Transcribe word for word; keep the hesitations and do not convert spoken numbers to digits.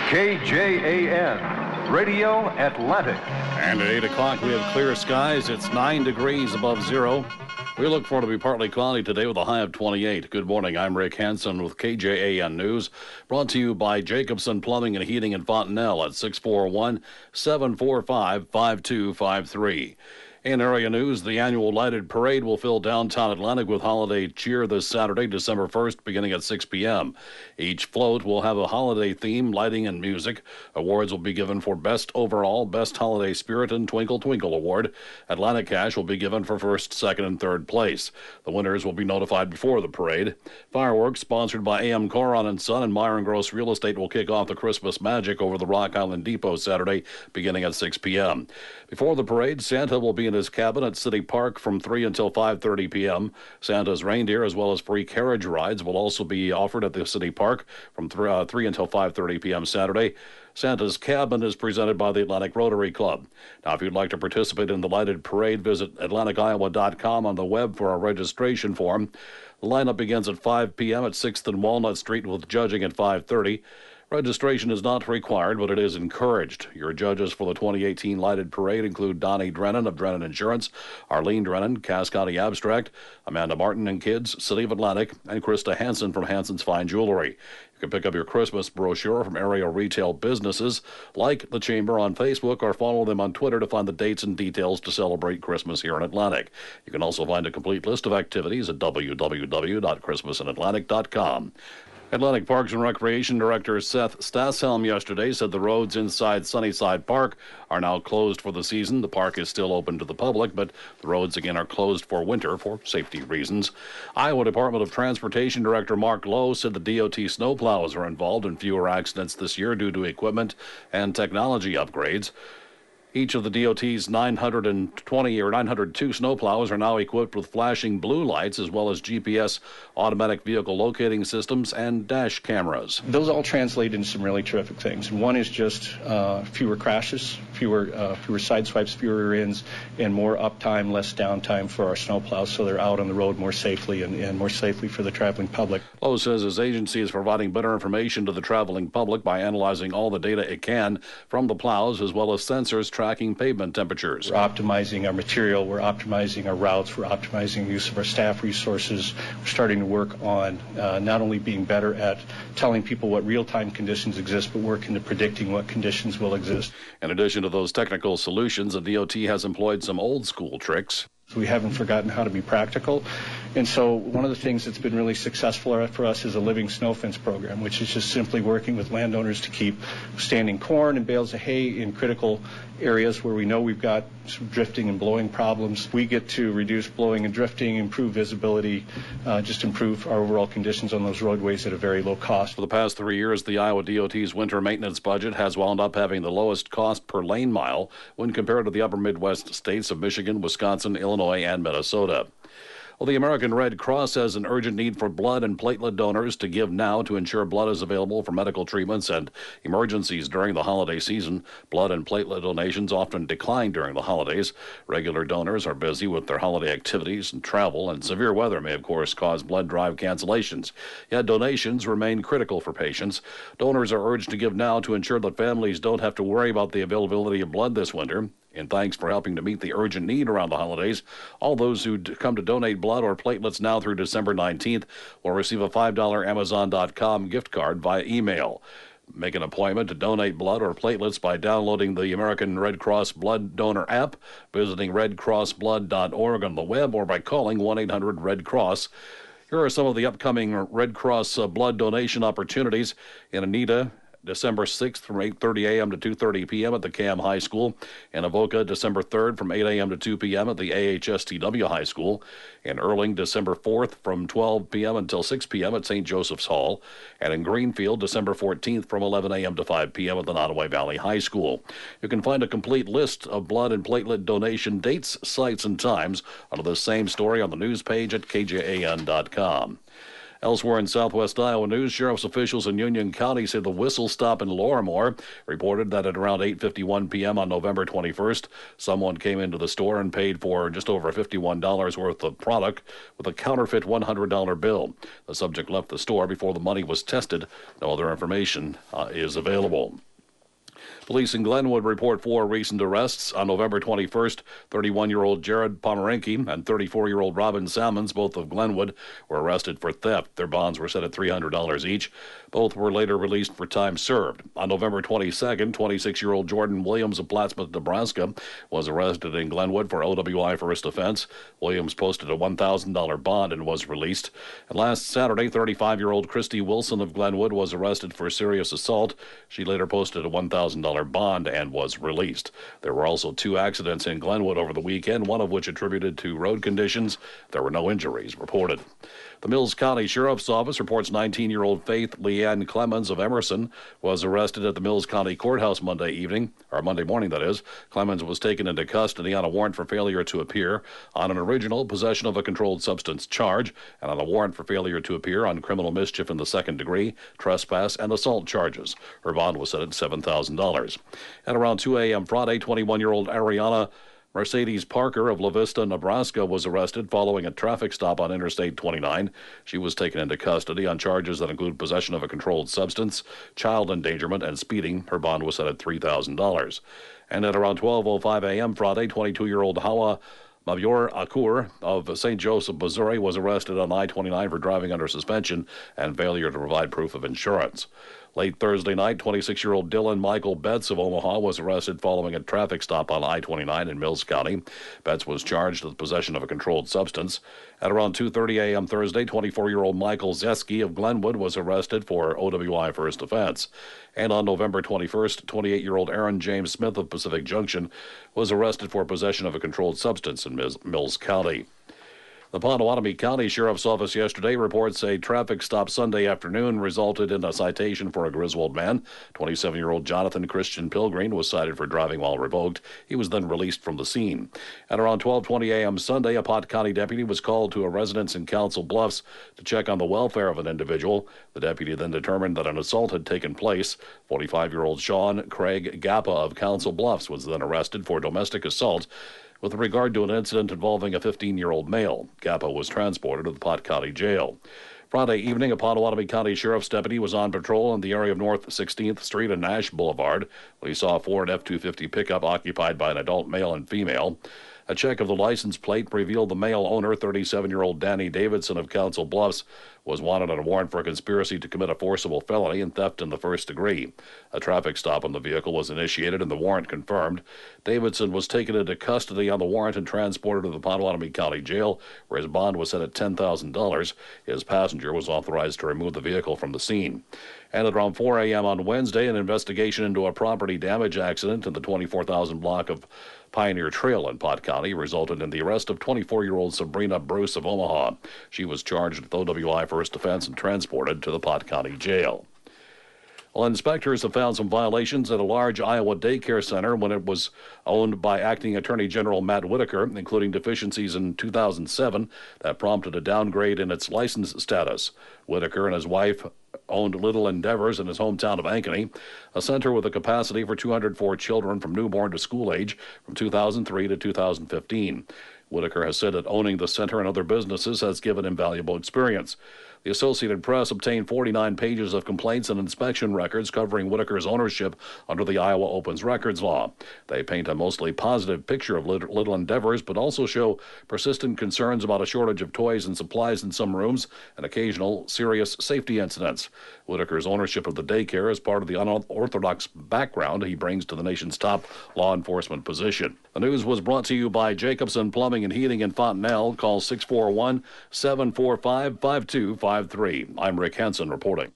K J A N, Radio Atlantic. And at eight o'clock, we have clear skies. It's nine degrees above zero. We look for it to be partly cloudy today with a high of twenty-eight. Good morning. I'm Rick Hansen with K J A N News, brought to you by Jacobson Plumbing and Heating in Fontenelle at six four one, seven four five, five two five three. In area news, the annual lighted parade will fill downtown Atlantic with holiday cheer this Saturday, December first, beginning at six p.m. Each float will have a holiday theme, lighting, and music. Awards will be given for Best Overall, Best Holiday Spirit, and Twinkle Twinkle Award. Atlantic cash will be given for first, second, and third place. The winners will be notified before the parade. Fireworks, sponsored by A M Coron and Son and Myron Gross Real Estate, will kick off the Christmas magic over the Rock Island Depot Saturday, beginning at six p.m. Before the parade, Santa will be in his cabin at City Park from three until five thirty p.m. Santa's reindeer, as well as free carriage rides, will also be offered at the City Park from th- uh, three until five thirty p.m. Saturday. Santa's cabin is presented by the Atlantic Rotary Club. Now, if you'd like to participate in the lighted parade, visit Atlantic Iowa dot com on the web for a registration form. The lineup begins at five p.m. at sixth and Walnut Street with judging at five thirty. Registration is not required, but it is encouraged. Your judges for the twenty eighteen Lighted Parade include Donnie Drennan of Drennan Insurance, Arlene Drennan, Cass County Abstract, Amanda Martin and Kids, City of Atlantic, and Krista Hansen from Hansen's Fine Jewelry. You can pick up your Christmas brochure from area retail businesses, like the Chamber on Facebook, or follow them on Twitter to find the dates and details to celebrate Christmas here in Atlantic. You can also find a complete list of activities at w w w dot christmas in atlantic dot com. Atlantic Parks and Recreation Director Seth Stasshelm yesterday said the roads inside Sunnyside Park are now closed for the season. The park is still open to the public, but the roads again are closed for winter for safety reasons. Iowa Department of Transportation Director Mark Lowe said the D O T snowplows are involved in fewer accidents this year due to equipment and technology upgrades. Each of the D O T's nine hundred twenty or nine hundred two snowplows are now equipped with flashing blue lights, as well as G P S automatic vehicle locating systems and dash cameras. Those all translate into some really terrific things. One is just uh, fewer crashes, fewer uh, fewer side swipes, fewer rear-ends, and more uptime, less downtime for our snowplows, so they're out on the road more safely and, and more safely for the traveling public. Lowe says his agency is providing better information to the traveling public by analyzing all the data it can from the plows, as well as sensors tracking pavement temperatures. We're optimizing our material, we're optimizing our routes, we're optimizing the use of our staff resources. We're starting to work on uh, not only being better at telling people what real-time conditions exist, but working to predicting what conditions will exist. In addition to those technical solutions, the D O T has employed some old-school tricks. We haven't forgotten how to be practical. And so one of the things that's been really successful for us is a living snow fence program, which is just simply working with landowners to keep standing corn and bales of hay in critical areas where we know we've got some drifting and blowing problems. We get to reduce blowing and drifting, improve visibility, uh, just improve our overall conditions on those roadways at a very low cost. For the past three years, the Iowa D O T's winter maintenance budget has wound up having the lowest cost per lane mile when compared to the upper Midwest states of Michigan, Wisconsin, Illinois, and Minnesota. Well, the American Red Cross has an urgent need for blood and platelet donors to give now to ensure blood is available for medical treatments and emergencies during the holiday season. Blood and platelet donations often decline during the holidays. Regular donors are busy with their holiday activities and travel, and severe weather may, of course, cause blood drive cancellations. Yet donations remain critical for patients. Donors are urged to give now to ensure that families don't have to worry about the availability of blood this winter. And thanks for helping to meet the urgent need around the holidays. All those who come to donate blood or platelets now through December nineteenth will receive a five dollars Amazon dot com gift card via email. Make an appointment to donate blood or platelets by downloading the American Red Cross Blood Donor app, visiting red cross blood dot org on the web, or by calling one eight hundred red cross. Here are some of the upcoming Red Cross uh, blood donation opportunities in Anita, December sixth from eight thirty a.m. to two thirty p.m. at the C A M High School. In Avoca, December third from eight a.m. to two p.m. at the A H S T W High School. In Erling, December fourth from twelve p.m. until six p.m. at Saint Joseph's Hall. And in Greenfield, December fourteenth from eleven a.m. to five p.m. at the Nottoway Valley High School. You can find a complete list of blood and platelet donation dates, sites, and times under the same story on the news page at K J A N dot com. Elsewhere in southwest Iowa news, sheriff's officials in Union County say the Whistle Stop in Lorimore reported that at around eight fifty-one p.m. on November twenty-first, someone came into the store and paid for just over fifty-one dollars worth of product with a counterfeit one hundred dollar bill. The subject left the store before the money was tested. No other information uh, is available. Police in Glenwood report four recent arrests. On November twenty-first, thirty-one-year-old Jared Pomeranke and thirty-four-year-old Robin Salmons, both of Glenwood, were arrested for theft. Their bonds were set at three hundred dollars each. Both were later released for time served. On November twenty-second, twenty-six-year-old Jordan Williams of Plattsmouth, Nebraska, was arrested in Glenwood for O W I first offense. Williams posted a one thousand dollar bond and was released. And last Saturday, thirty-five-year-old Christy Wilson of Glenwood was arrested for serious assault. She later posted a one thousand dollar bond and was released. There were also two accidents in Glenwood over the weekend, one of which attributed to road conditions. There were no injuries reported. The Mills County Sheriff's Office reports nineteen-year-old Faith Leanne Clemens of Emerson was arrested at the Mills County Courthouse Monday evening, or Monday morning, that is. Clemens was taken into custody on a warrant for failure to appear on an original possession of a controlled substance charge and on a warrant for failure to appear on criminal mischief in the second degree, trespass, and assault charges. Her bond was set at seven thousand dollars. At around two a.m. Friday, twenty-one-year-old Ariana Mercedes Parker of La Vista, Nebraska, was arrested following a traffic stop on Interstate twenty-nine. She was taken into custody on charges that include possession of a controlled substance, child endangerment, and speeding. Her bond was set at three thousand dollars. And at around twelve oh five a.m. Friday, twenty-two-year-old Hawa Mabior Akur of Saint Joseph, Missouri, was arrested on I twenty-nine for driving under suspension and failure to provide proof of insurance. Late Thursday night, twenty-six-year-old Dylan Michael Betts of Omaha was arrested following a traffic stop on I twenty-nine in Mills County. Betts was charged with possession of a controlled substance. At around two thirty a.m. Thursday, twenty-four-year-old Michael Zeski of Glenwood was arrested for O W I first offense. And on November twenty-first, twenty-eight-year-old Aaron James Smith of Pacific Junction was arrested for possession of a controlled substance in Mills County. The Potawatomi County Sheriff's Office yesterday reports a traffic stop Sunday afternoon resulted in a citation for a Griswold man. twenty-seven-year-old Jonathan Christian Pilgreen was cited for driving while revoked. He was then released from the scene. At around twelve twenty a.m. Sunday, a Pot County deputy was called to a residence in Council Bluffs to check on the welfare of an individual. The deputy then determined that an assault had taken place. forty-five-year-old Sean Craig Gappa of Council Bluffs was then arrested for domestic assault with regard to an incident involving a fifteen-year-old male. Gappa was transported to the Pot County Jail. Friday evening, a Potawatomi County Sheriff's deputy was on patrol in the area of North sixteenth Street and Nash Boulevard when he saw a Ford F two fifty pickup occupied by an adult male and female. A check of the license plate revealed the male owner, thirty-seven-year-old Danny Davidson of Council Bluffs, was wanted on a warrant for a conspiracy to commit a forcible felony and theft in the first degree. A traffic stop on the vehicle was initiated and the warrant confirmed. Davidson was taken into custody on the warrant and transported to the Potawatomi County Jail, where his bond was set at ten thousand dollars. His passenger was authorized to remove the vehicle from the scene. And at around four a.m. on Wednesday, an investigation into a property damage accident in the twenty-four thousand block of Pioneer Trail in Pot County resulted in the arrest of twenty-four-year-old Sabrina Bruce of Omaha. She was charged with O W I first offense and transported to the Pot County Jail. Well, inspectors have found some violations at a large Iowa daycare center when it was owned by Acting Attorney General Matt Whitaker, including deficiencies in two thousand seven that prompted a downgrade in its license status. Whitaker and his wife owned Little Endeavors in his hometown of Ankeny, a center with a capacity for two hundred four children from newborn to school age from two thousand three to two thousand fifteen. Whitaker has said that owning the center and other businesses has given him valuable experience. The Associated Press obtained forty-nine pages of complaints and inspection records covering Whitaker's ownership under the Iowa Opens Records law. They paint a mostly positive picture of Little Endeavors, but also show persistent concerns about a shortage of toys and supplies in some rooms and occasional serious safety incidents. Whitaker's ownership of the daycare is part of the unorthodox background he brings to the nation's top law enforcement position. The news was brought to you by Jacobson Plumbing and Heating in Fontenelle. Call six four one, seven four five, five two five three. I'm Rick Henson reporting.